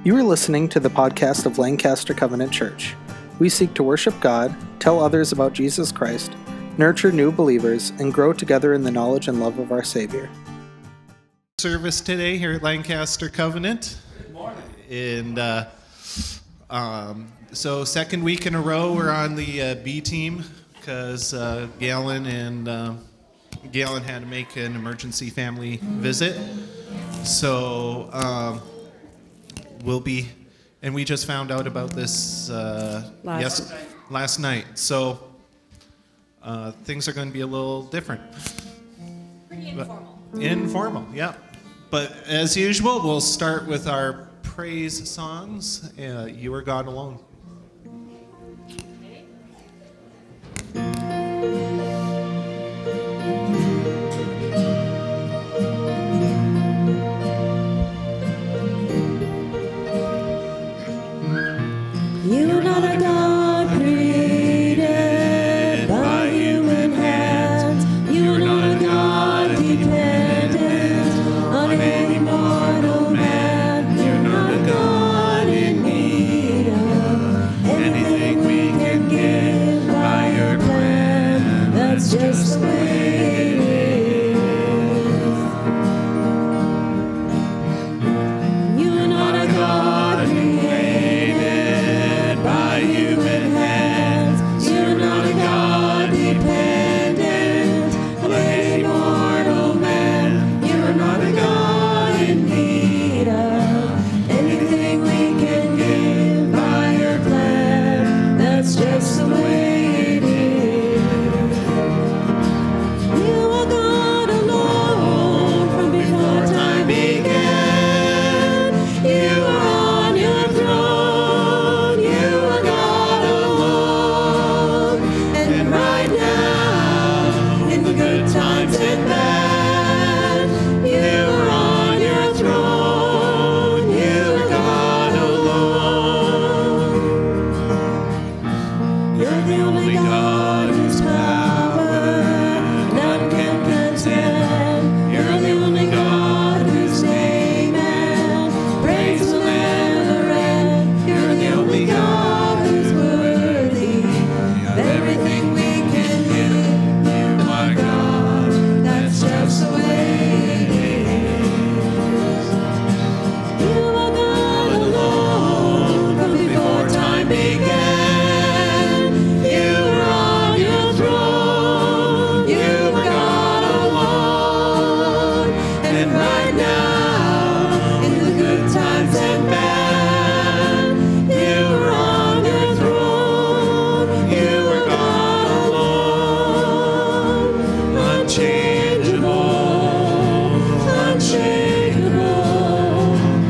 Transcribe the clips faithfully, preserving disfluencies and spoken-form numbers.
You are listening to the podcast of Lancaster Covenant Church. We seek to worship God, tell others about Jesus Christ, nurture new believers, and grow together in the knowledge and love of our Savior. Service today here at Lancaster Covenant. Good morning. And uh, um, so second week in a row we're on the uh, B team because uh, Galen and uh, Galen had to make an emergency family visit. So um, we'll be, and we just found out about this uh, last, yes, night. last night. So uh, things are going to be a little different. Pretty informal. But, informal, yeah. But as usual, we'll start with our praise songs. Uh, you Are God Alone. You're not a God created by human hands. You're not a God dependent on any mortal man. You're not a God in need of anything we can give by your plan. That's just the way it is. You're not a God created by human hands. You're not a God dependent on any mortal man. You're not a God in need of anything we can give by your plan. That's just the way it is. You are God alone from before time began. You are on your throne. You are God alone. And right now, in the good times and bad, you are on your throne. You are God alone. You're the only God whose power none can contend. You're the only God whose name and praise will never end. You're the only God who's worthy of everything we can give. You are God, that's just the way it is. You are God alone from before time began. You are on your throne. You are God alone. And right now, in the good times and bad, you are on your throne. You are God alone. Unchangeable, unshakable,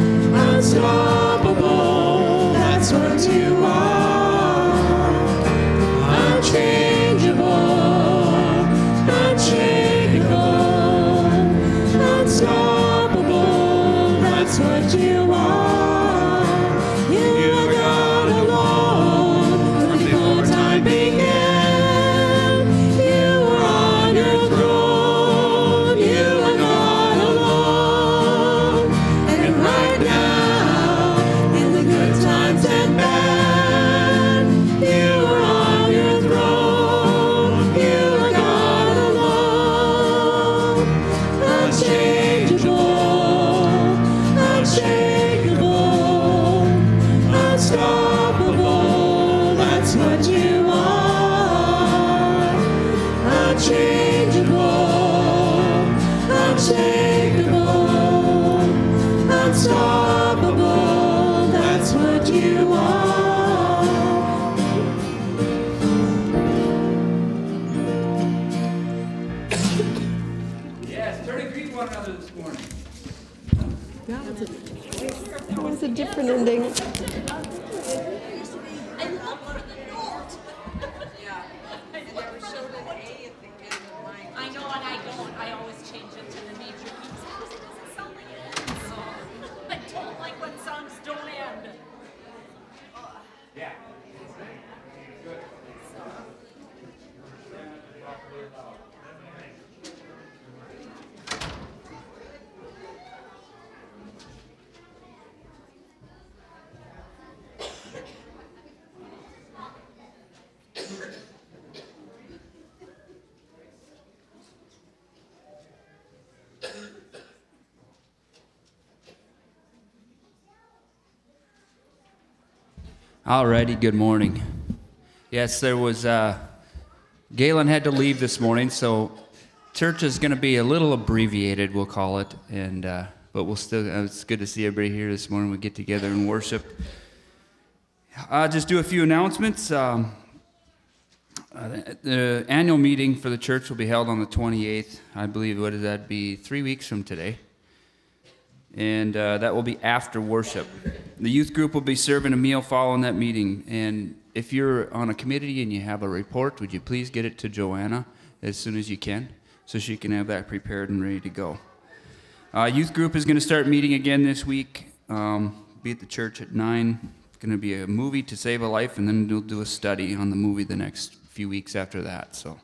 unstoppable. That's what you are. Unchangeable, unshakable, unstoppable. That's what you are. You are God alone from before time began. You are on your throne. You are God alone. And right now, in the good times and bad, you are on your throne. You are God alone. Unchangeable, unshakable, unstoppable. That's what you are. Unchangeable, unshakable, unstoppable. That's what you are. Yes, turn and greet one another this morning. That was a, that was a different ending. I know, and I don't. I always change it to the major keys because it doesn't sound like it ends. So I don't like when songs don't end. Yeah. Good. Alrighty, good morning. Yes, there was, uh, Galen had to leave this morning, so church is going to be a little abbreviated, we'll call it, and uh, but we'll still, uh, it's good to see everybody here this morning. We get together and worship. I'll just do a few announcements. Um, uh, the, the annual meeting for the church will be held on the twenty-eighth, I believe. What does that be? Three weeks from today. And uh, that will be after worship. The youth group will be serving a meal following that meeting. And if you're on a committee and you have a report, would you please get it to Joanna as soon as you can so she can have that prepared and ready to go. Uh, youth group is going to start meeting again this week. Um, be at the church at nine. It's going to be a movie to save a life, and then we'll do a study on the movie the next few weeks after that. So.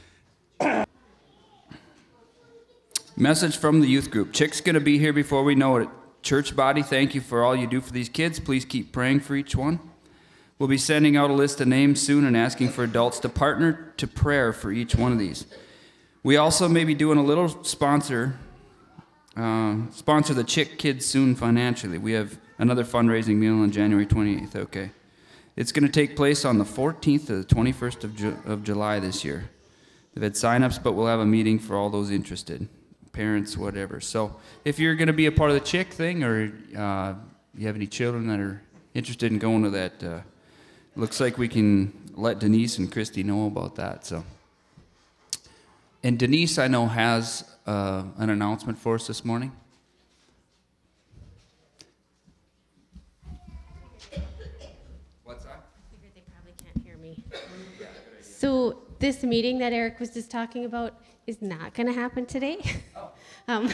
Message from the youth group. Chick's going to be here before we know it. Church body, thank you for all you do for these kids. Please keep praying for each one. We'll be sending out a list of names soon and asking for adults to partner to prayer for each one of these. We also may be doing a little sponsor, uh, sponsor the Chick kids soon financially. We have another fundraising meal on January twenty-eighth, okay. It's going to take place on the fourteenth to the twenty-first of, Ju- of July this year. They've had sign-ups, but we'll have a meeting for all those interested. Parents, whatever. So if you're going to be a part of the Chick thing, or uh, you have any children that are interested in going to that, uh, looks like we can let Denise and Christy know about that. So, and Denise, I know, has uh, an announcement for us this morning. What's that? I figured they probably can't hear me. So this meeting that Eric was just talking about is not going to happen today. Oh. um,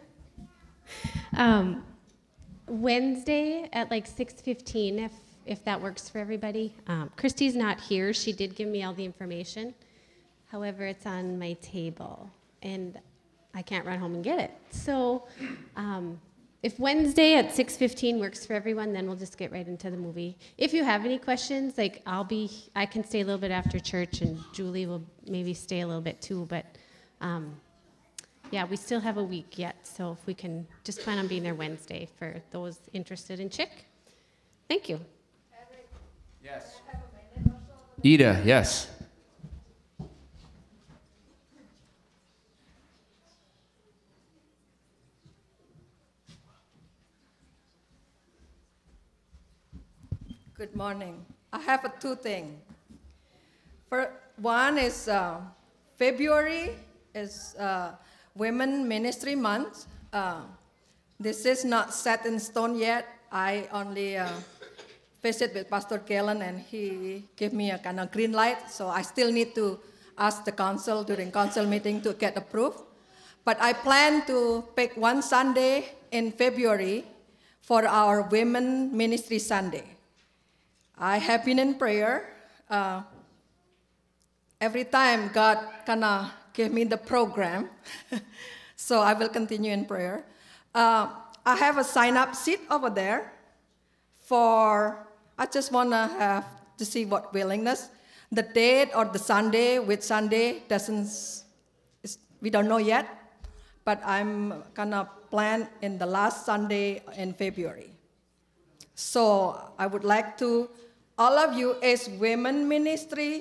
um, Wednesday at like six fifteen, if if that works for everybody. Um, Christy's not here. She did give me all the information. However, it's on my table, and I can't run home and get it. So um, if Wednesday at six fifteen works for everyone, then we'll just get right into the movie. If you have any questions, like I'll be, I can stay a little bit after church, and Julie will maybe stay a little bit too, but Um, yeah, we still have a week yet, so if we can just plan on being there Wednesday for those interested in Chick. Thank you. Yes. Ida, yes. Good morning. I have a two things. For one is uh, February is uh, Women Ministry Month. Uh, this is not set in stone yet. I only uh, visit with Pastor Galen, and he gave me a kind of green light. So I still need to ask the council during council meeting to get approved. But I plan to pick one Sunday in February for our Women Ministry Sunday. I have been in prayer. Uh, every time God kind of gave me the program, so I will continue in prayer. Uh, I have a sign-up sheet over there for, I just want to have to see what willingness. The date or the Sunday, which Sunday doesn't, is, we don't know yet, but I'm gonna plan in the last Sunday in February. So I would like to, all of you, as Women Ministry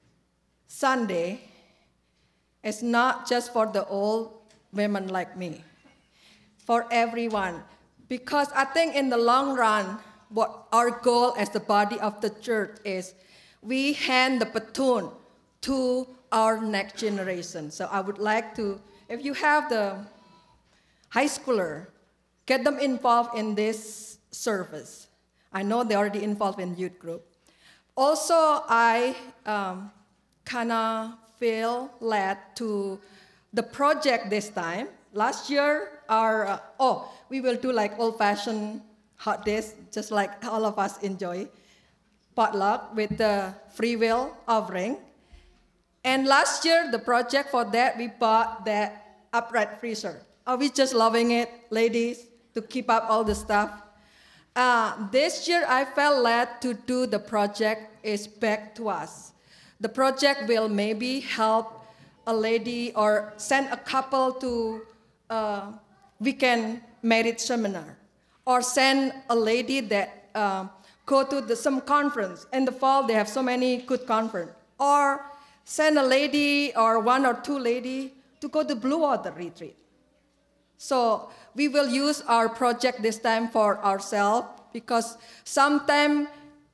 Sunday, it's not just for the old women like me, for everyone. Because I think in the long run, what our goal as the body of the church is, we hand the baton to our next generation. So I would like to, if you have the high schooler, get them involved in this service. I know they're already involved in youth group. Also, I um, kind of feel led to the project this time. Last year, our, uh, oh, we will do like old-fashioned hot days, just like all of us enjoy, potluck with the free will offering. And last year, the project for that, we bought that upright freezer. Are we just loving it, ladies, to keep up all the stuff? Uh, this year, I felt led to do the project is back to us. The project will maybe help a lady or send a couple to a weekend marriage seminar, or send a lady that uh, go to the, some conference. In the fall, they have so many good conference. Or send a lady or one or two lady to go to Blue Water Retreat. So we will use our project this time for ourselves because sometime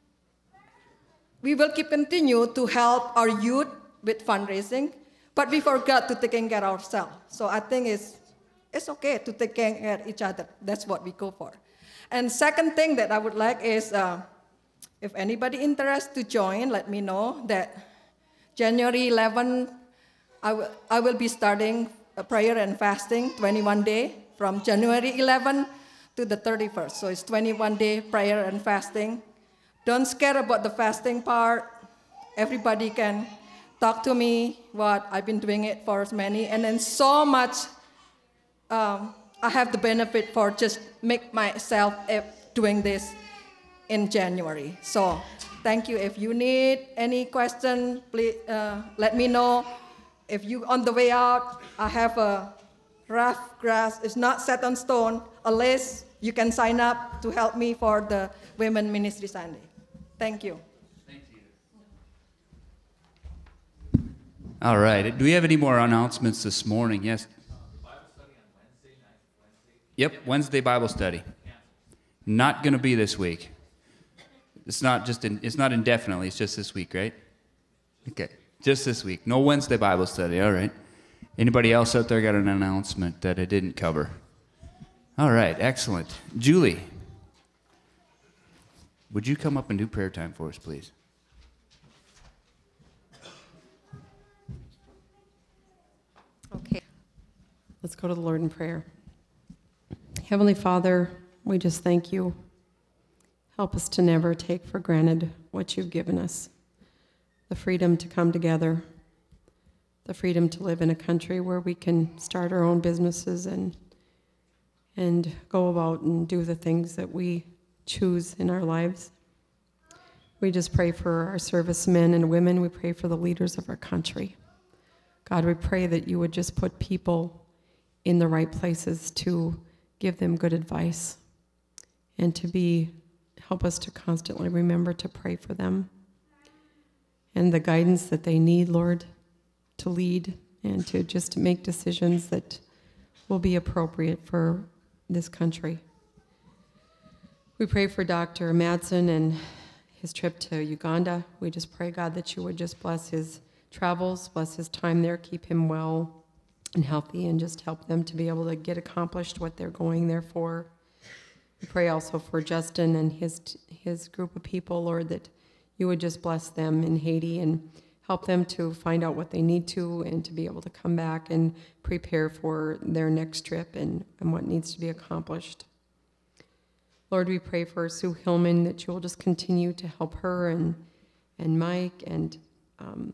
we will keep continue to help our youth with fundraising, but we forgot to take care of ourselves. So I think it's, it's okay to take care of each other. That's what we go for. And second thing that I would like is, uh, if anybody interested to join, let me know that January eleventh, I will, I will be starting a prayer and fasting, twenty-one day, from January eleventh to the thirty-first. So it's twenty-one day prayer and fasting. Don't scare about the fasting part. Everybody can talk to me what I've been doing it for many, and then so much um, I have the benefit for just make myself doing this in January. So thank you. If you need any question, please uh, let me know. If you on the way out, I have a rough grass. It's not set on stone, unless you can sign up to help me for the Women Ministry Sunday. Thank you. Thank you. All right. Do we have any more announcements this morning? Yes. Bible study on Wednesday night. Wednesday. Yep, Wednesday Bible study. Not going to be this week. It's not just in, it's not indefinitely. It's just this week, right? Okay, just this week. No Wednesday Bible study. All right. Anybody else out there got an announcement that I didn't cover? All right, excellent. Julie, would you come up and do prayer time for us, please? Okay. Let's go to the Lord in prayer. Heavenly Father, we just thank you. Help us to never take for granted what you've given us. The freedom to come together, the freedom to live in a country where we can start our own businesses and and go about and do the things that we choose in our lives. We just pray for our servicemen and women. We pray for the leaders of our country. God, we pray that you would just put people in the right places to give them good advice and to be help us to constantly remember to pray for them and the guidance that they need, Lord, to lead and to just make decisions that will be appropriate for this country. We pray for Doctor Madsen and his trip to Uganda. We just pray, God, that you would just bless his travels, bless his time there, keep him well and healthy, and just help them to be able to get accomplished what they're going there for. We pray also for Justin and his his group of people, Lord, that you would just bless them in Haiti and help them to find out what they need to and to be able to come back and prepare for their next trip and, and what needs to be accomplished. Lord, we pray for Sue Hillman, that you will just continue to help her and and Mike and um,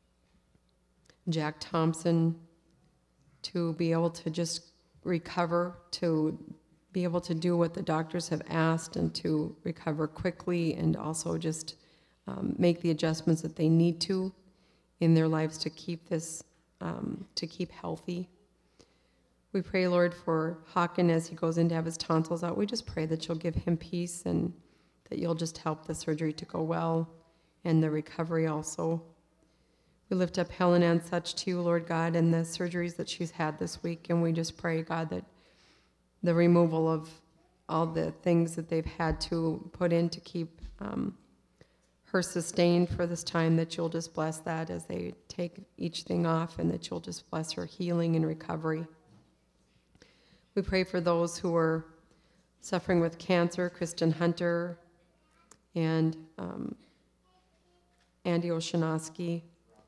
Jack Thompson to be able to just recover, to be able to do what the doctors have asked and to recover quickly, and also just um, make the adjustments that they need to in their lives to keep this, um, to keep healthy. We pray, Lord, for Hawken as he goes in to have his tonsils out. We just pray that you'll give him peace and that you'll just help the surgery to go well and the recovery also. We lift up Helen and such to you, Lord God, and the surgeries that she's had this week, and we just pray, God, that the removal of all the things that they've had to put in to keep um, her sustained for this time, that you'll just bless that as they take each thing off, and that you'll just bless her healing and recovery. We pray for those who are suffering with cancer, Kristen Hunter and um, Andy Oshinosky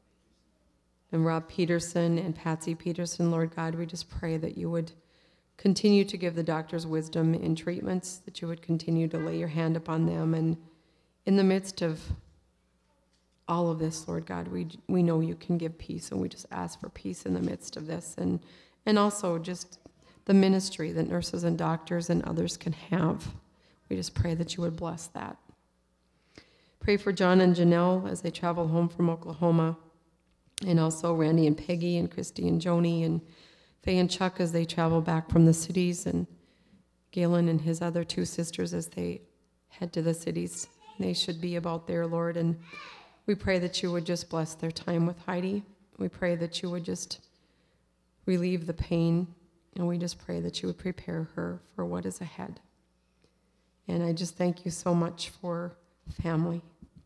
and Rob Peterson and Patsy Peterson. Lord God, we just pray that you would continue to give the doctors wisdom in treatments, that you would continue to lay your hand upon them. And in the midst of all of this, Lord God, we we know you can give peace, and we just ask for peace in the midst of this. And, and also just the ministry that nurses and doctors and others can have. We just pray that you would bless that. Pray for John and Janelle as they travel home from Oklahoma, and also Randy and Peggy and Christy and Joni and Faye and Chuck as they travel back from the cities, and Galen and his other two sisters as they head to the cities they should be about there, Lord. And we pray that you would just bless their time with Heidi. We pray that you would just relieve the pain, and we just pray that you would prepare her for what is ahead. And I just thank you so much for family.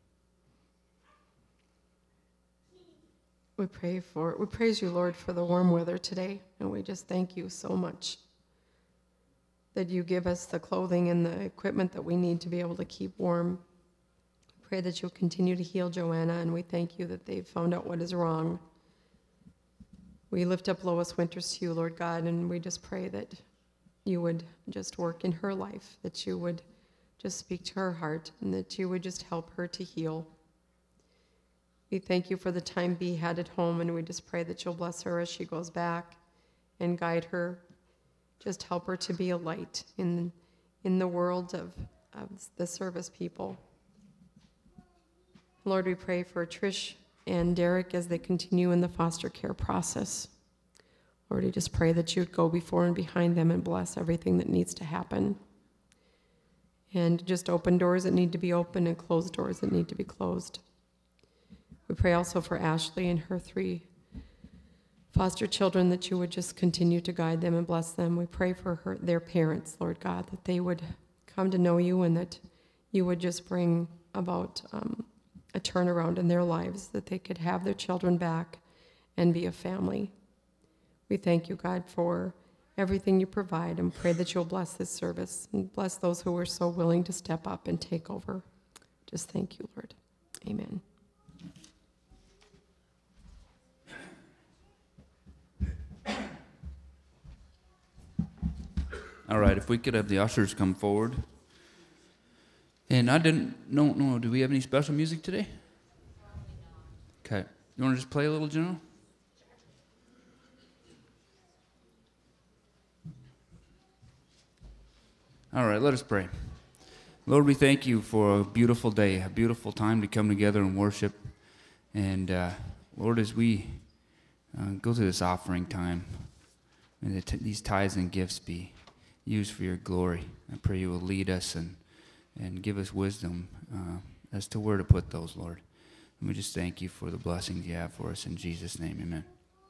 We pray for, we praise you, Lord, for the warm weather today, and we just thank you so much that you give us the clothing and the equipment that we need to be able to keep warm. We pray that you'll continue to heal Joanna, and we thank you that they've found out what is wrong. We lift up Lois Winters to you, Lord God, and we just pray that you would just work in her life, that you would just speak to her heart, and that you would just help her to heal. We thank you for the time Bea had at home, and we just pray that you'll bless her as she goes back and guide her. Just help her to be a light in, in the world of, of the service people. Lord, we pray for Trish and Derek as they continue in the foster care process. Lord, we just pray that you'd go before and behind them and bless everything that needs to happen. And just open doors that need to be open and close doors that need to be closed. We pray also for Ashley and her three foster children, that you would just continue to guide them and bless them. We pray for her, their parents, Lord God, that they would come to know you, and that you would just bring about um, a turnaround in their lives, that they could have their children back and be a family. We thank you, God, for everything you provide, and pray that you'll bless this service and bless those who are so willing to step up and take over. Just thank you, Lord. Amen. All right, if we could have the ushers come forward. And I didn't, no, no, do we have any special music today? Okay. You want to just play a little, General? All right, let us pray. Lord, we thank you for a beautiful day, a beautiful time to come together and worship. And uh, Lord, as we uh, go through this offering time, may the t- these tithes and gifts be used for your glory. I pray you will lead us and, and give us wisdom uh, as to where to put those, Lord. And we just thank you for the blessings you have for us. In Jesus' name, amen.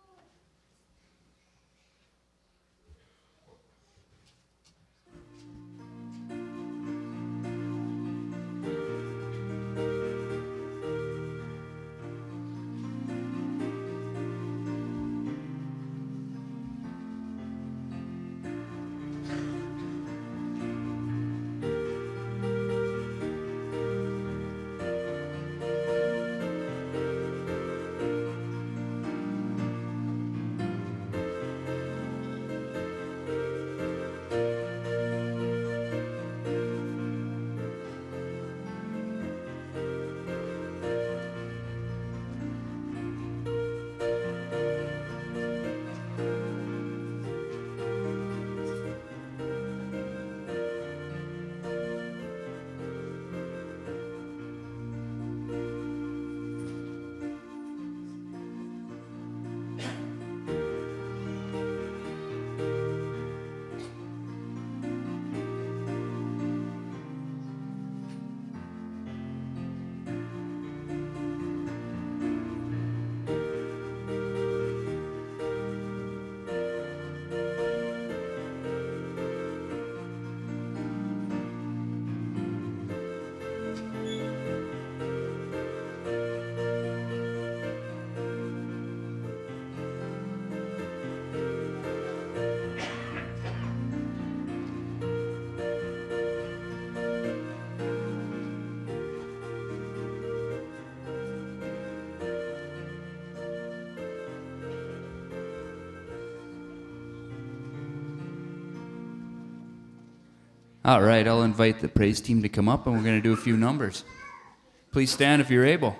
All right, I'll invite the praise team to come up, and we're going to do a few numbers. Please stand if you're able.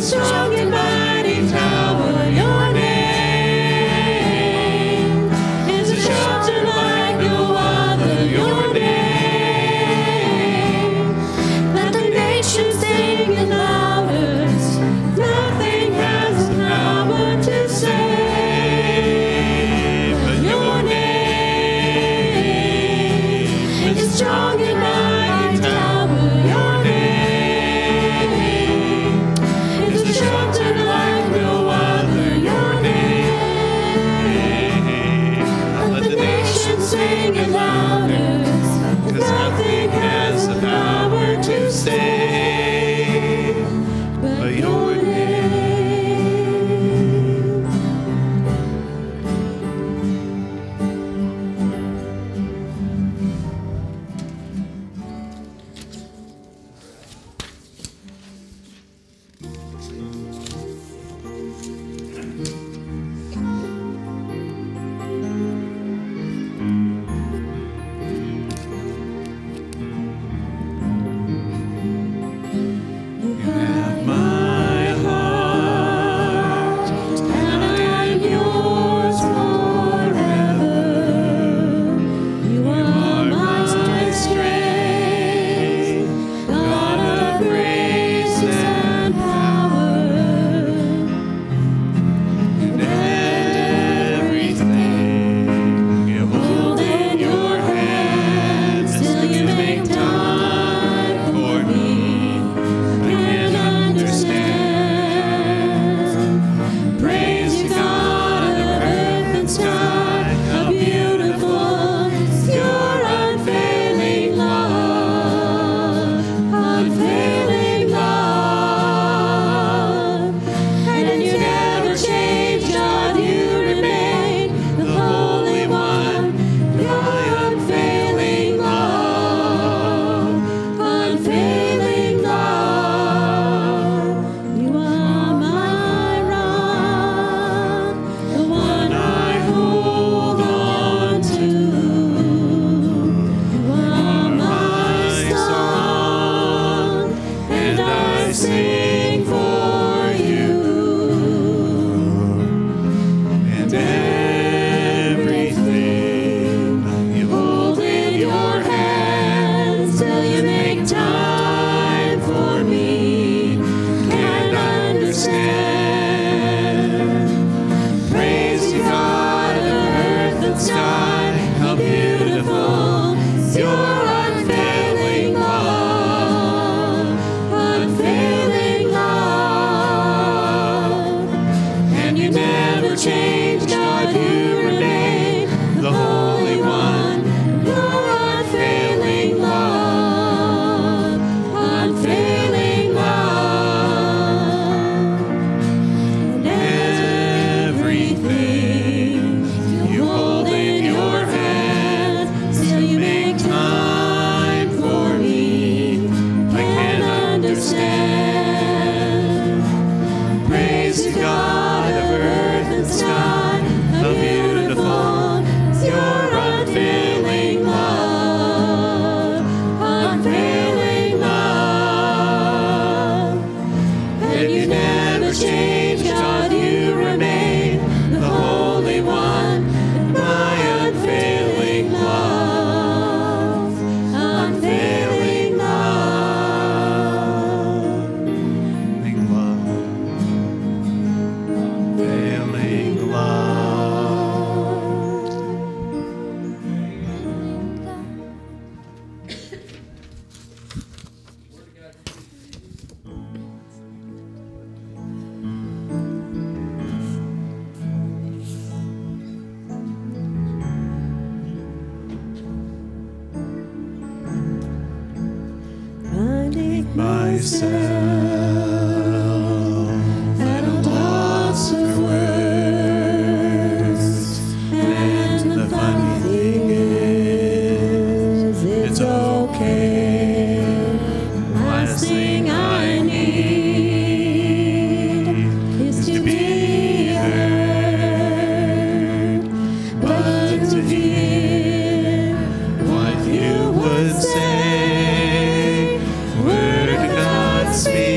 strong and mighty tower. Your name is a shelter like no other. Your name, let the nations sing it loudest. Nothing has the power to save, but your name is strong and mighty tower. Your name is a shelter like no other. Your name, let the nations sing it loudest. 'Cause nothing has the power to save, but your name. You have my heart, and I am yours forever. You are my strength, God of grace and power, and everything you hold in your hands till you make time for me. I can't understand. Praise you, God of earth and sky. How beautiful is your unfailing love, unfailing love. And you never change, God, you remain the Holy One. Your unfailing love, unfailing love. You are my rock, the one I hold on to. You are my song, and I sing for you. And everything you hold in your hands till you make time for me. Can't understand. Praise you, God of earth and sky. How beautiful is your unfailing love, unfailing love. And you never change, God, you remain the Holy One. Your unfailing love, unfailing love. And everything you hold in your hand till you make time for me. I can't understand. Praise you, God of earth and sky. How beautiful is your unfailing love, unfailing love. And you never change, God, you remain the Holy One. My unfailing love, unfailing love, unfailing love, unfailing finding myself at a loss for words. And the funny thing is, it's okay. Last thing I need is to be heard, but to hear what you would say. Word of God speak.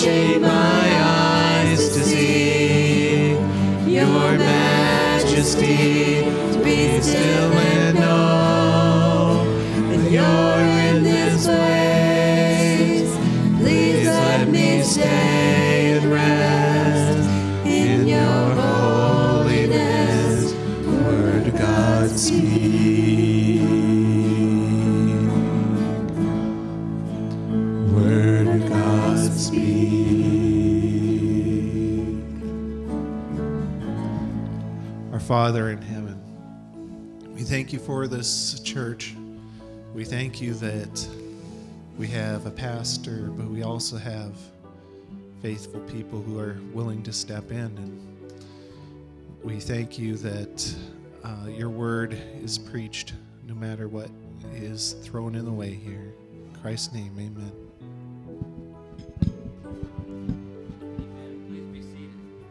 shade my eyes to see your majesty. To be still and know that you're in this place. Please let me stay and rest in your holiness. Word of God speak. Word of God speak. Our Father in heaven, we thank you for this church. We thank you that we have a pastor, but we also have faithful people who are willing to step in. And we thank you that uh, your word is preached no matter what is thrown in the way here. In Christ's name, amen. Please be seated.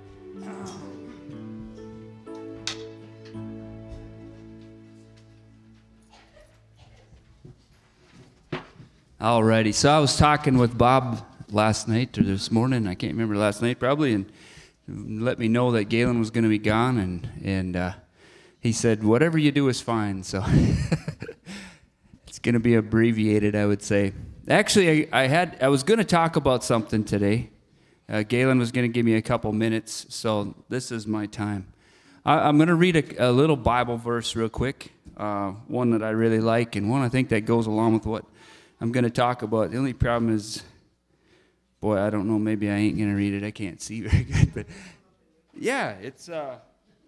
Alrighty, so I was talking with Bob last night or this morning, I can't remember, last night probably, and let me know that Galen was going to be gone, and and uh, he said, whatever you do is fine, so it's going to be abbreviated, I would say. Actually, I, I had I was going to talk about something today. Uh, Galen was going to give me a couple minutes, so this is my time. I, I'm going to read a, a little Bible verse real quick, uh, one that I really like, and one I think that goes along with what I'm going to talk about. The only problem is, boy, I don't know, maybe I ain't going to read it. I can't see very good, but yeah, it's uh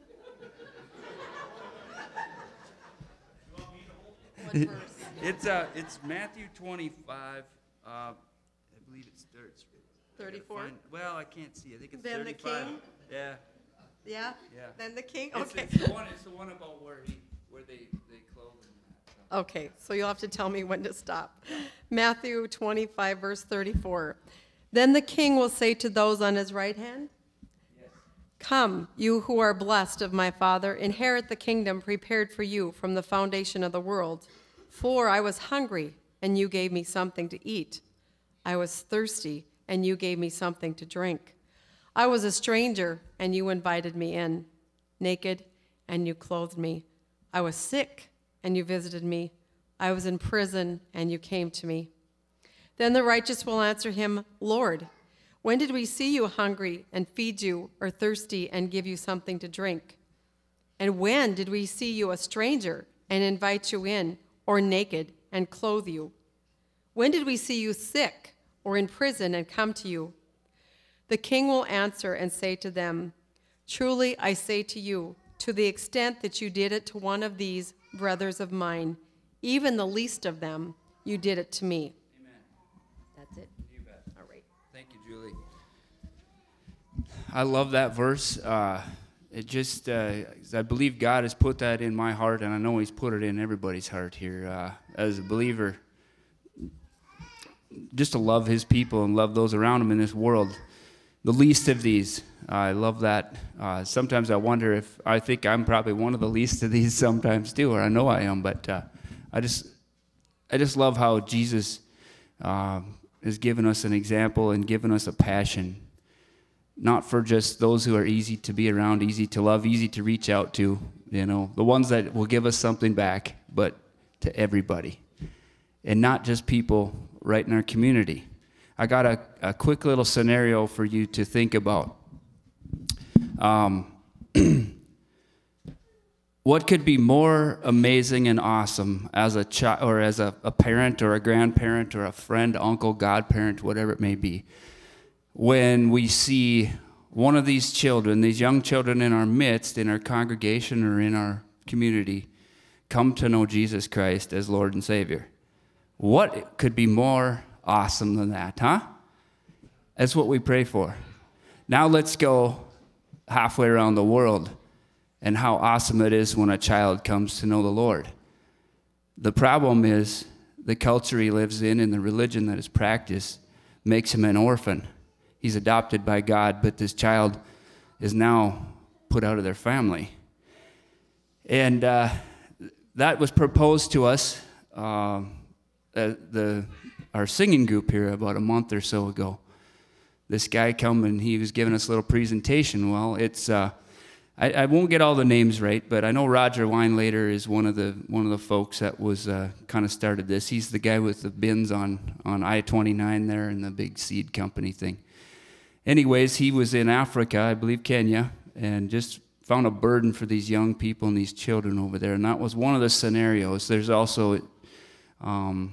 It's uh it's Matthew twenty-five. Uh I believe it starts thirty-four? Well, I can't see. I think it's Then the thirty-five. king? Yeah. Yeah? Yeah. Then the king? It's, Okay. it's the one it's the one about where he where they they clothe him. Okay, so you'll have to tell me when to stop. Matthew twenty-five, verse thirty-four. Then the king will say to those on his right hand, come, you who are blessed of my Father, inherit the kingdom prepared for you from the foundation of the world. For I was hungry, and you gave me something to eat. I was thirsty, and you gave me something to drink. I was a stranger, and you invited me in. Naked, and you clothed me. I was sick, and you visited me. I was in prison, and you came to me. Then the righteous will answer him, Lord, when did we see you hungry and feed you, or thirsty and give you something to drink? And when did we see you a stranger and invite you in, or naked and clothe you? When did we see you sick or in prison and come to you? The king will answer and say to them, truly I say to you, to the extent that you did it to one of these brothers of mine, even the least of them, you did it to me. Amen. That's it. You bet. All right. Thank you, Julie. I love that verse. Uh, it just, uh, I believe God has put that in my heart, and I know He's put it in everybody's heart here. Uh, as a believer, just to love His people and love those around Him in this world. The least of these. Uh, I love that. Uh, sometimes I wonder if, I think I'm probably one of the least of these sometimes too, or I know I am, but uh, I just, I just love how Jesus uh, has given us an example and given us a passion, not for just those who are easy to be around, easy to love, easy to reach out to, you know, the ones that will give us something back, but to everybody, and not just people right in our community. I got a, a quick little scenario for you to think about. Um, what could be more amazing and awesome as a child, or as a, a parent, or a grandparent, or a friend, uncle, godparent, whatever it may be, when we see one of these children, these young children in our midst, in our congregation or in our community, come to know Jesus Christ as Lord and Savior? What could be more awesome than that, huh? That's what we pray for. Now let's go halfway around the world and how awesome it is when a child comes to know the Lord. The problem is the culture he lives in and the religion that is practiced makes him an orphan. He's adopted by God, but this child is now put out of their family. And uh, that was proposed to us, uh, uh, the our singing group here, about a month or so ago. this guy come and he was giving us a little presentation. Well, it's uh, I, I won't get all the names right, but I know Roger Weinlater is one of the one of the folks that was uh, kind of started this. He's the guy with the bins on on I twenty-nine there and the big seed company thing. Anyways, he was in Africa, I believe Kenya, and just found a burden for these young people and these children over there. And that was one of the scenarios. There's also um,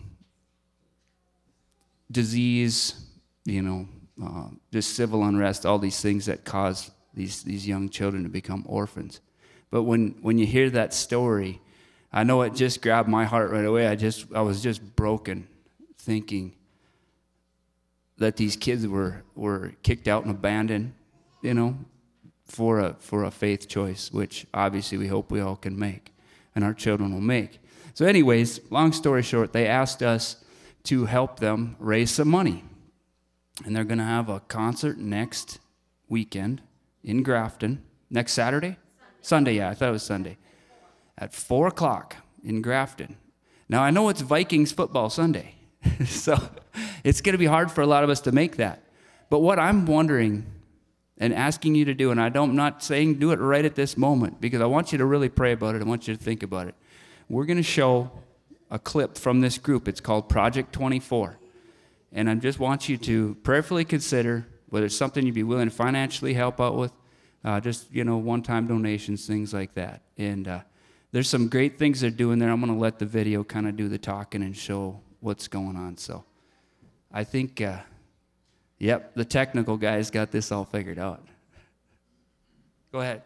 disease, you know, uh, just civil unrest, all these things that cause these these young children to become orphans. But when, when you hear that story, I know it just grabbed my heart right away. I just I was just broken thinking that these kids were, were kicked out and abandoned, you know, for a for a faith choice, which obviously we hope we all can make and our children will make. So anyways, long story short, they asked us to help them raise some money. And they're going to have a concert next weekend in Grafton. Next Saturday? Sunday. Sunday, yeah, I thought it was Sunday. At four o'clock in Grafton. Now, I know it's Vikings football Sunday, so it's going to be hard for a lot of us to make that. But what I'm wondering and asking you to do, and I don't, I'm not saying do it right at this moment, because I want you to really pray about it. I want you to think about it. We're going to show a clip from this group. It's called Project twenty-four. And I just want you to prayerfully consider whether it's something you'd be willing to financially help out with, uh, just, you know, one-time donations, things like that. And uh, there's some great things they're doing there. I'm going to let the video kind of do the talking and show what's going on. So I think, uh, yep, the technical guys got this all figured out. Go ahead.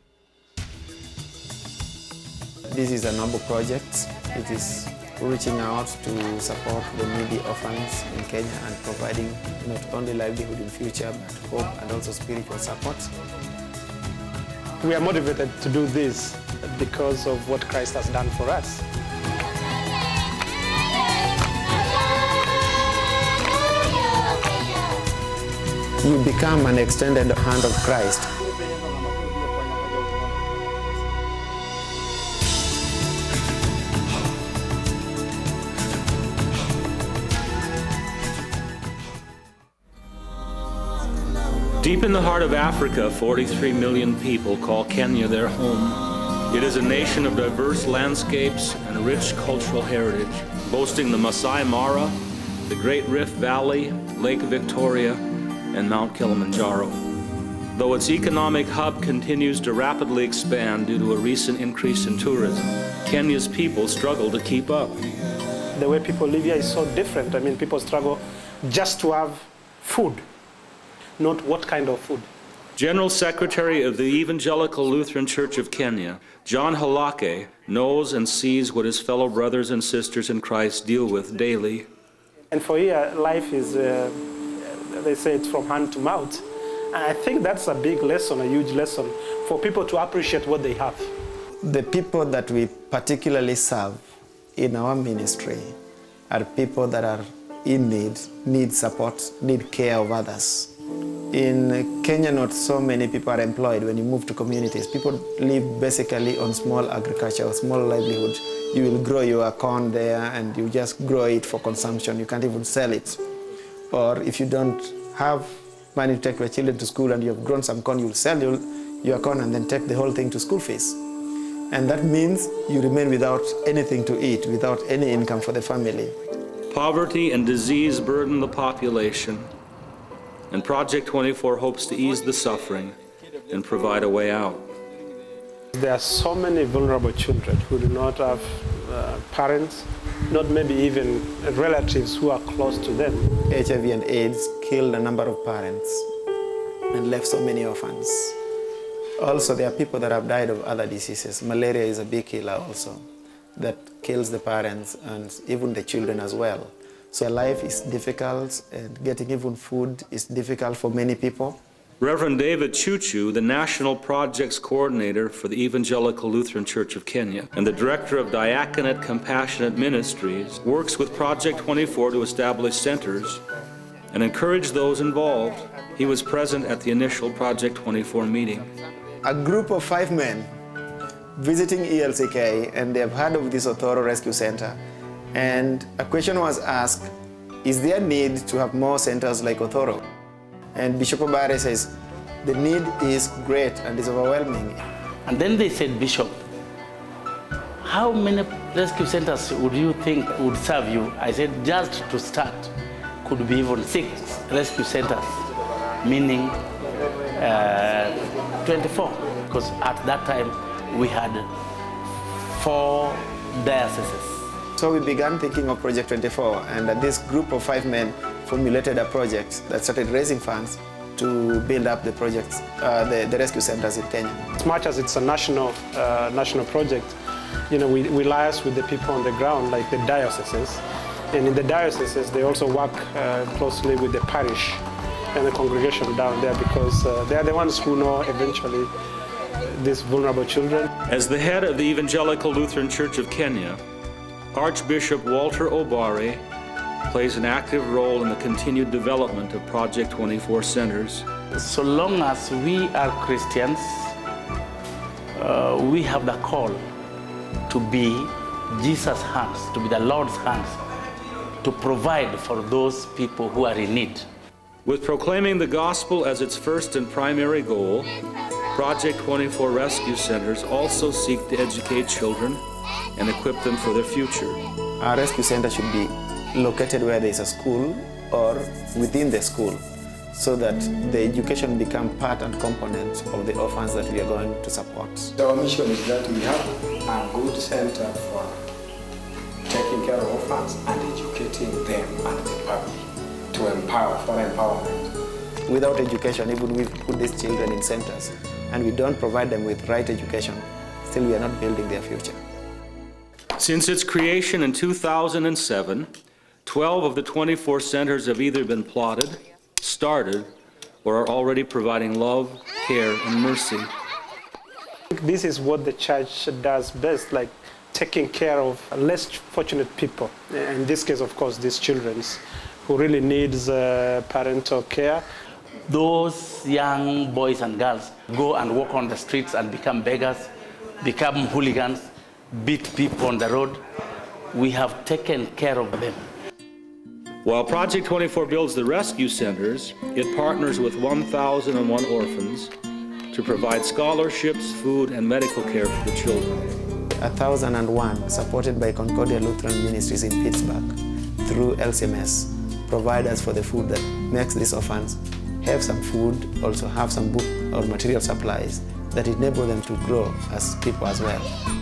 This is a noble project. It is reaching out to support the needy orphans in Kenya and providing not only livelihood in future, but hope and also spiritual support. We are motivated to do this because of what Christ has done for us. You become an extended hand of Christ. Deep in the heart of Africa, forty-three million people call Kenya their home. It is a nation of diverse landscapes and rich cultural heritage, boasting the Masai Mara, the Great Rift Valley, Lake Victoria, and Mount Kilimanjaro. Though its economic hub continues to rapidly expand due to a recent increase in tourism, Kenya's people struggle to keep up. The way people live here is so different. I mean, people struggle just to have food. Not what kind of food. General Secretary of the Evangelical Lutheran Church of Kenya, John Halake, knows and sees what his fellow brothers and sisters in Christ deal with daily. And for here, life is, uh, they say it's from hand to mouth. And I think that's a big lesson, a huge lesson, for people to appreciate what they have. The people that we particularly serve in our ministry are people that are in need, need support, need care of others. In Kenya, not so many people are employed when you move to communities. People live basically on small agriculture or small livelihood. You will grow your corn there and you just grow it for consumption. You can't even sell it. Or if you don't have money to take your children to school and you have grown some corn, you'll sell your, your corn and then take the whole thing to school fees. And that means you remain without anything to eat, without any income for the family. Poverty and disease burden the population. And Project twenty-four hopes to ease the suffering and provide a way out. There are so many vulnerable children who do not have uh, parents, not maybe even relatives who are close to them. H I V and AIDS killed a number of parents and left so many orphans. Also, there are people that have died of other diseases. Malaria is a big killer also that kills the parents and even the children as well. So life is difficult, and getting even food is difficult for many people. Reverend David Chuchu, the National Projects Coordinator for the Evangelical Lutheran Church of Kenya and the Director of Diaconate Compassionate Ministries, works with Project twenty-four to establish centers and encourage those involved. He was present at the initial Project twenty-four meeting. A group of five men visiting E L C K, and they have heard of this Othoro Rescue Center. And a question was asked, is there need to have more centers like Othoro? And Bishop Obare says, the need is great and is overwhelming. And then they said, Bishop, how many rescue centers would you think would serve you? I said, just to start, could be even six rescue centers, meaning uh, twenty-four, because at that time we had four dioceses. So we began thinking of Project twenty-four, and this group of five men formulated a project that started raising funds to build up the projects, uh, the, the rescue centers in Kenya. As much as it's a national, uh, national project, you know, we, we liaise with the people on the ground, like the dioceses. And in the dioceses, they also work uh, closely with the parish and the congregation down there, because uh, they are the ones who know eventually these vulnerable children. As the head of the Evangelical Lutheran Church of Kenya, Archbishop Walter Obare plays an active role in the continued development of Project twenty-four centers. So long as we are Christians, uh, we have the call to be Jesus' hands, to be the Lord's hands, to provide for those people who are in need. With proclaiming the gospel as its first and primary goal, Project twenty-four rescue centers also seek to educate children and equip them for their future. Our rescue center should be located where there is a school or within the school, so that the education become part and component of the orphans that we are going to support. Our mission is that we have a good center for taking care of orphans and educating them and the public to empower, for empowerment. Without education, even we put these children in centers and we don't provide them with right education, still we are not building their future. Since its creation in two thousand seven, twelve of the twenty-four centers have either been plotted, started, or are already providing love, care, and mercy. This is what the church does best, like taking care of less fortunate people. In this case, of course, these children who really needs uh, parental care. Those young boys and girls go and walk on the streets and become beggars, become hooligans, beat people on the road. We have taken care of them. While Project twenty-four builds the rescue centers, it partners with one thousand one orphans to provide scholarships, food, and medical care for the children. one thousand one, supported by Concordia Lutheran Ministries in Pittsburgh through L C M S, provide us for the food that makes these orphans have some food, also have some book or material supplies that enable them to grow as people as well.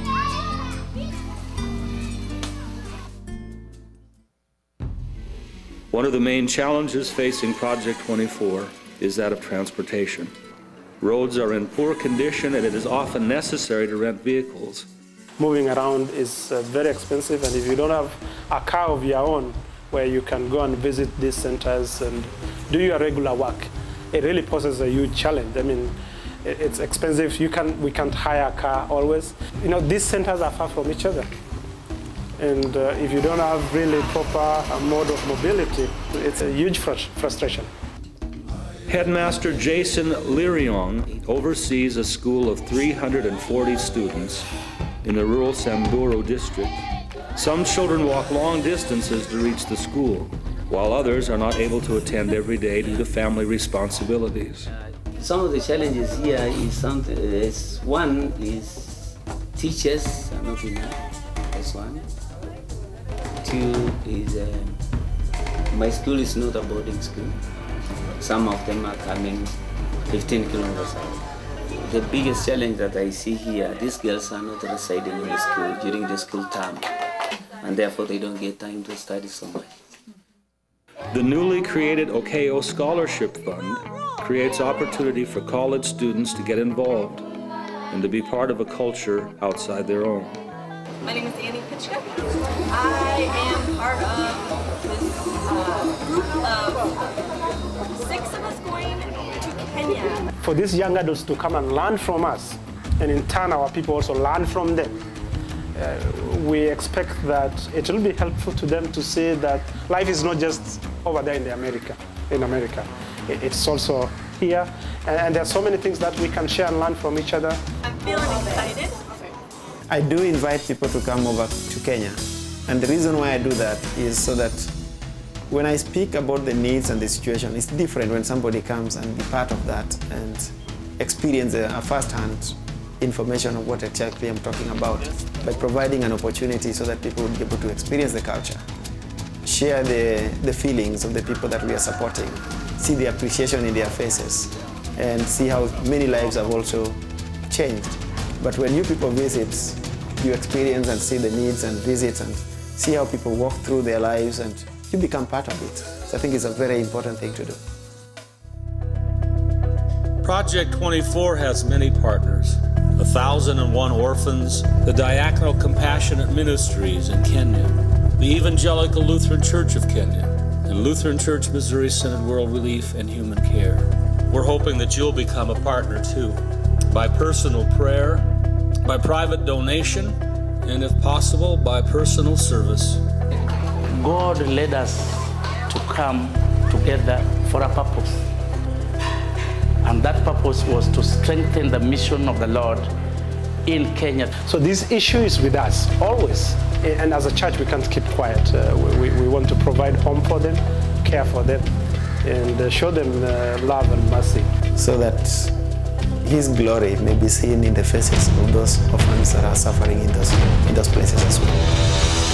One of the main challenges facing Project twenty-four is that of transportation. Roads are in poor condition and it is often necessary to rent vehicles. Moving around is uh, very expensive, and if you don't have a car of your own where you can go and visit these centers and do your regular work, it really poses a huge challenge. I mean, it's expensive. You can, we can't hire a car always. You know, these centers are far from each other. And uh, if you don't have really proper uh, mode of mobility, it's a huge frust frustration. Headmaster Jason Liriong oversees a school of three hundred forty students in the rural Samburu district. Some children walk long distances to reach the school, while others are not able to attend every day due to family responsibilities. Some of the challenges here is, something, is one is teachers are not enough, that's one. Two is uh, my school is not a boarding school. Some of them are coming fifteen kilometers out. The biggest challenge that I see here, these girls are not residing in the school during the school term, and therefore they don't get time to study so much. The newly created Okeo Scholarship Fund creates opportunity for college students to get involved and to be part of a culture outside their own. My name is Annie Pitchka. I am part of this uh, group of six of us going to Kenya. For these young adults to come and learn from us, and in turn our people also learn from them, uh, we expect that it will be helpful to them to see that life is not just over there in the America, in America. It's also here, and, and there are so many things that we can share and learn from each other. I'm feeling excited. I do invite people to come over to Kenya, and the reason why I do that is so that when I speak about the needs and the situation, it's different when somebody comes and be part of that and experience a, a first-hand information of what exactly I'm talking about by providing an opportunity so that people will be able to experience the culture, share the, the feelings of the people that we are supporting, see the appreciation in their faces, and see how many lives have also changed. But when you people visit, you experience and see the needs and visit and see how people walk through their lives and you become part of it. So I think it's a very important thing to do. Project twenty-four has many partners. A thousand and one orphans, the Diaconal Compassionate Ministries in Kenya, the Evangelical Lutheran Church of Kenya, and Lutheran Church Missouri Synod World Relief and Human Care. We're hoping that you'll become a partner too, by personal prayer, by private donation, and if possible, by personal service. God led us to come together for a purpose. And that purpose was to strengthen the mission of the Lord in Kenya. So this issue is with us, always. And as a church, we can't keep quiet. Uh, we, we want to provide home for them, care for them, and uh, show them uh, love and mercy. So that His glory may be seen in the faces of those orphans that are suffering in those, in those places as well.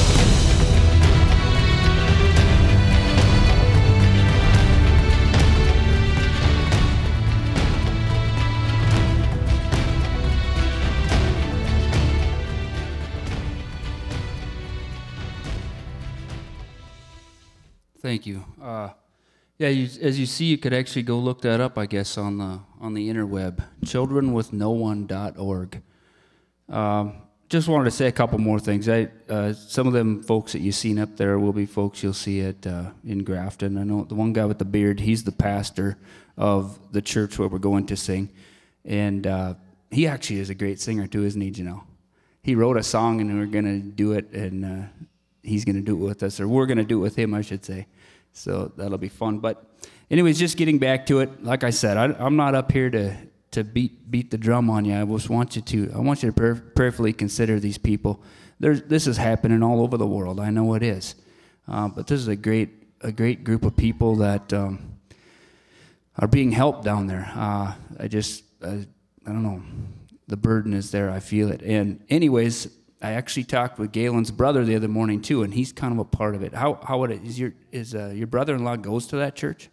Thank you. Uh, yeah, you, as you see, you could actually go look that up, I guess, on the on the interweb, children with no one dot org. Um, just wanted to say a couple more things. I uh, some of them folks that you've seen up there will be folks you'll see at uh, in Grafton. I know the one guy with the beard, he's the pastor of the church where we're going to sing, and uh, he actually is a great singer too, isn't he, Janelle? He wrote a song, and we're going to do it, and uh, he's going to do it with us, or we're going to do it with him, I should say. So that'll be fun. But anyways, just getting back to it, like I said, I, I'm not up here to, to beat beat the drum on you. I just want you to I want you to prayer, prayerfully consider these people. There's, this is happening all over the world. I know it is. Uh, but this is a great a great group of people that um, are being helped down there. Uh, I just, I, I don't know, the burden is there. I feel it. And anyways, I actually talked with Galen's brother the other morning too, and he's kind of a part of it. How how would it is your is uh, your brother-in-law goes to that church?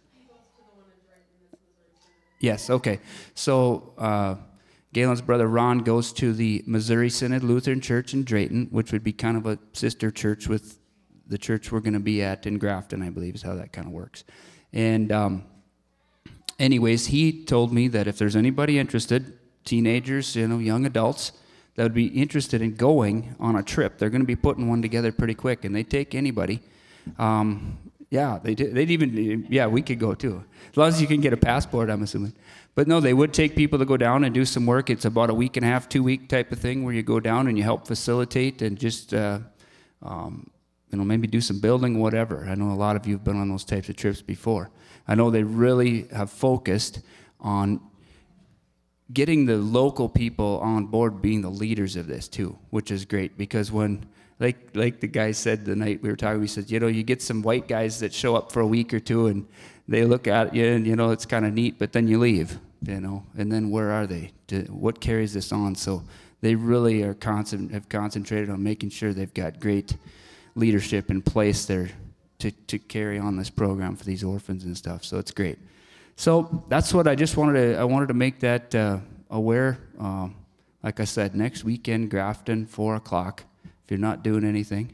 Yes. Okay. So uh, Galen's brother Ron goes to the Missouri Synod Lutheran Church in Drayton, which would be kind of a sister church with the church we're going to be at in Grafton, I believe, is how that kind of works. And um, anyways, he told me that if there's anybody interested, teenagers, you know, young adults, that would be interested in going on a trip. They're going to be putting one together pretty quick, and they take anybody. Um, yeah, they did, they'd even, yeah, we could go too. As long as you can get a passport, I'm assuming. But no, they would take people to go down and do some work. It's about a week and a half, two week type of thing where you go down and you help facilitate and just, uh, um, you know, maybe do some building, whatever. I know a lot of you have been on those types of trips before. I know they really have focused on getting the local people on board being the leaders of this too, which is great, because when, like like the guy said the night we were talking, we said, you know, you get some white guys that show up for a week or two and they look at you and, you know, it's kind of neat, but then you leave, you know, and then where are they? What carries this on? So they really are constant, have concentrated on making sure they've got great leadership in place there to, to carry on this program for these orphans and stuff. So it's great. So that's what I just wanted to, I wanted to make that uh, aware. Um, like I said, next weekend, Grafton, four o'clock, if you're not doing anything.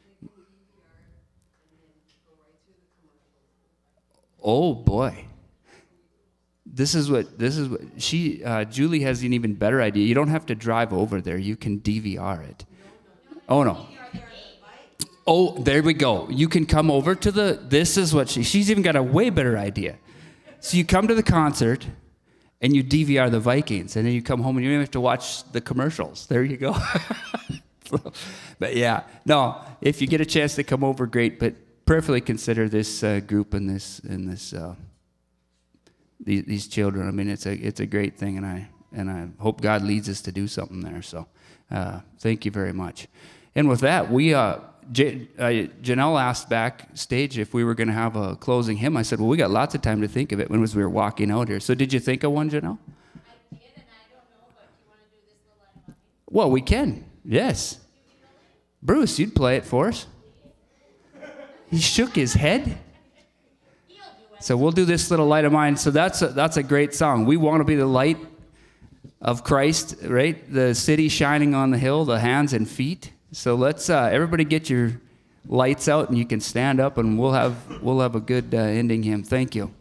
Oh boy. This is what, this is what, she, uh, Julie has an even better idea. You don't have to drive over there. You can D V R it. Oh no. Oh, there we go. You can come over to the, this is what she, she's even got a way better idea. So you come to the concert, and you D V R the Vikings, and then you come home and you don't even have to watch the commercials. There you go. so, but yeah, no, if you get a chance to come over, great. But prayerfully consider this uh, group and this and this uh, these, these children. I mean, it's a it's a great thing, and I and I hope God leads us to do something there. So uh, thank you very much. And with that, we uh, J- uh, Janelle asked backstage if we were going to have a closing hymn. I said, well, we got lots of time to think of it when as we were walking out here. So did you think of one, Janelle? I did, and I don't know, but do you want to do this little item? Well, we can, yes. Bruce, you'd play it for us. He shook his head. So we'll do this little light of mine. So that's a, that's a great song. We want to be the light of Christ, right? The city shining on the hill, the hands and feet. So let's uh, everybody get your lights out, and you can stand up, and we'll have we'll have a good uh, ending hymn. Thank you.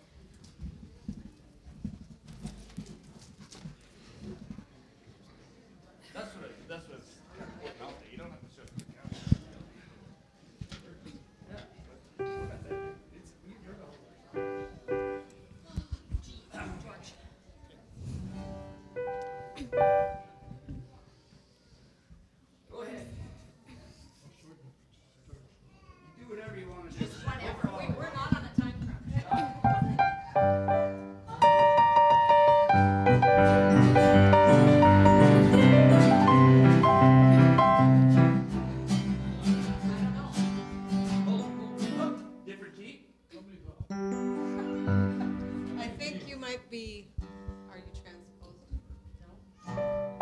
I think you might be. Are you transposed? No.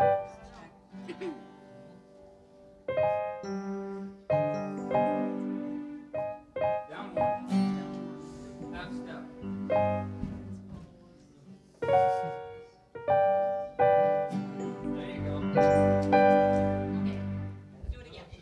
Down one. Half step. There you go. Do it again.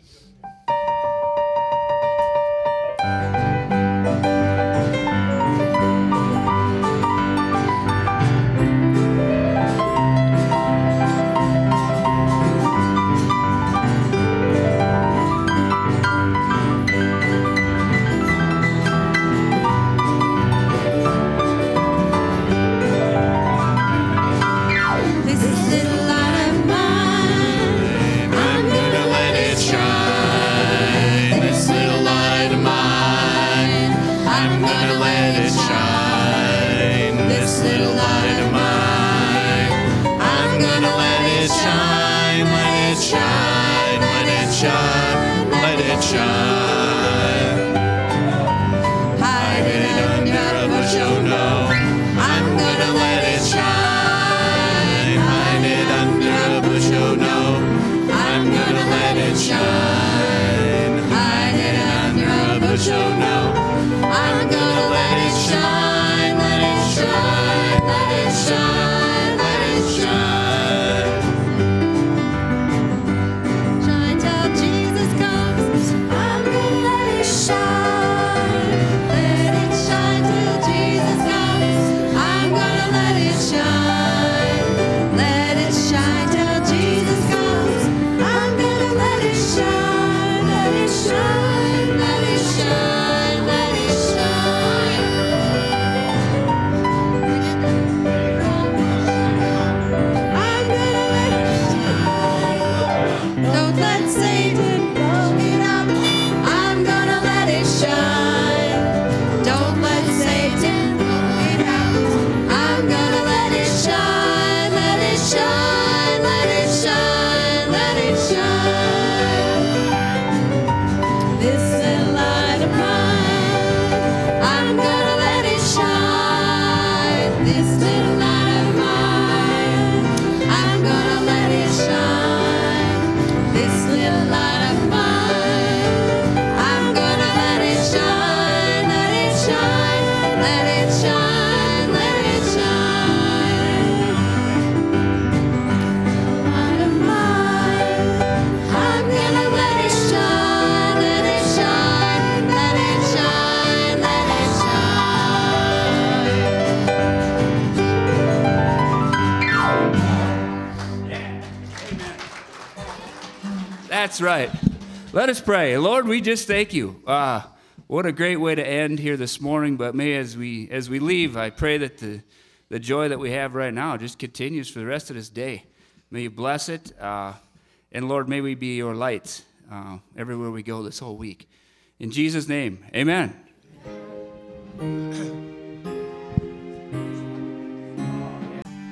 That's right. Let us pray. Lord, we just thank you. Uh, what a great way to end here this morning. But may as we as we leave, I pray that the, the joy that we have right now just continues for the rest of this day. May you bless it. Uh, and Lord, may we be your lights uh, everywhere we go this whole week. In Jesus' name, amen.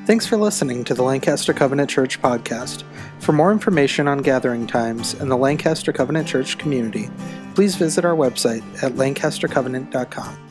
Thanks for listening to the Lancaster Covenant Church podcast. For more information on gathering times and the Lancaster Covenant Church community, please visit our website at lancaster covenant dot com.